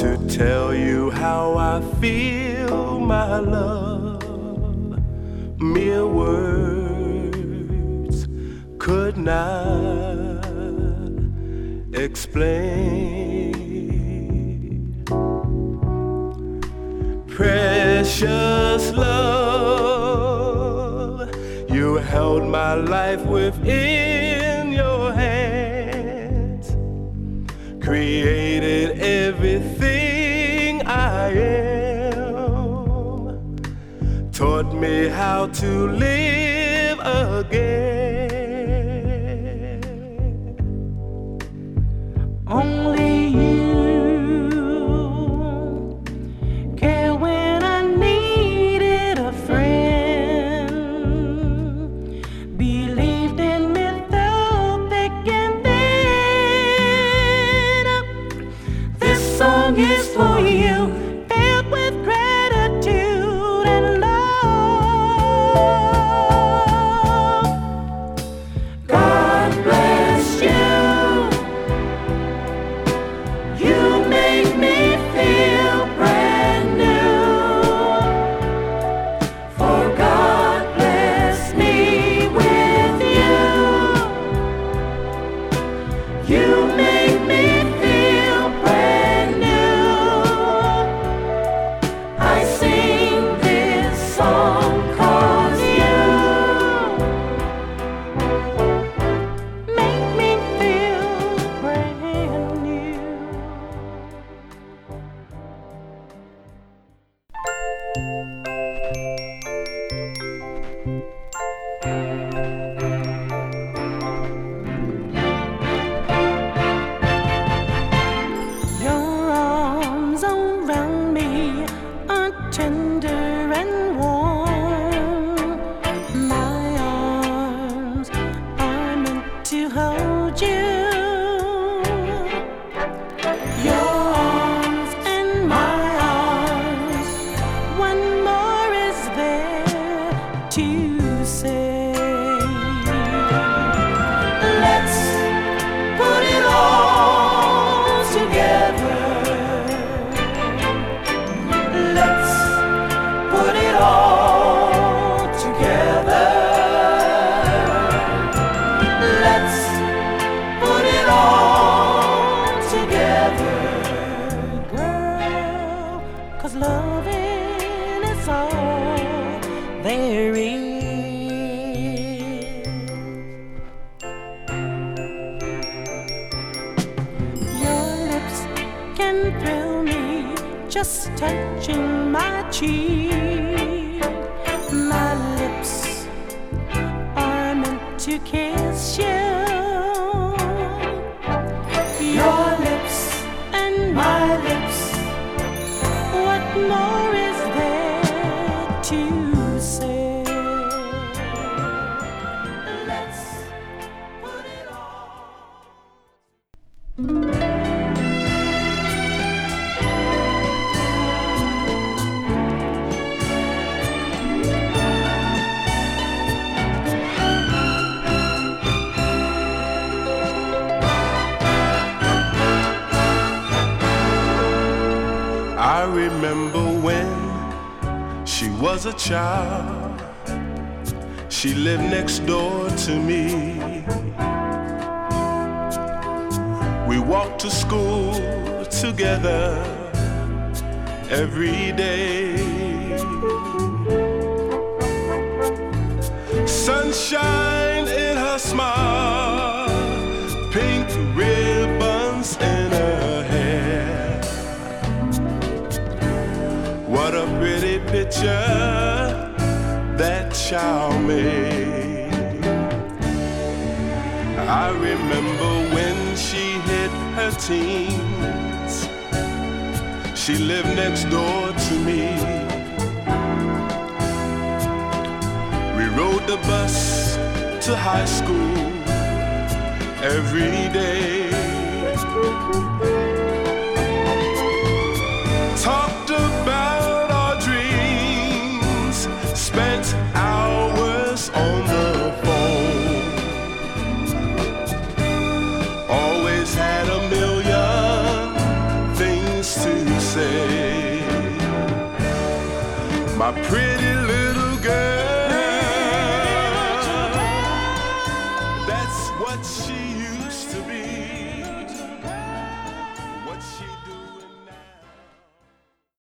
to tell you how I feel, my love. Mere words could not explain. Precious love, you held my life within your hands, created everything I am, taught me how to live again. Only you care when I needed a friend, believed in me through thick and thin. This song is for you, filled with gratitude and love. God bless you. You make me feel brand new. For God bless me with you. You make me feel brand new. I sing this song 'cause you make me feel brand new. Your arms around me are tender and warm. My arms are meant to hold you. Your arms and my arms, what more is there to say? Let's put it all together. Let's put it all together. Let's put it all together, girl, 'cause loving is all there is. Your lips can thrill me, just touching my cheek. My lips are meant to kiss you. Your lips and my lips, what more is there to say? Let's put it all. I remember when she was a child. She lived next door to me. We walked to school together every day. Sunshine in her smile, pink ribbons in her hair. What a pretty picture that child made. I remember when she hit her teens. She lived next door to me. We rode the bus to high school every day. Talked about our dreams, spent hours on the phone. Always had a million things to my pretty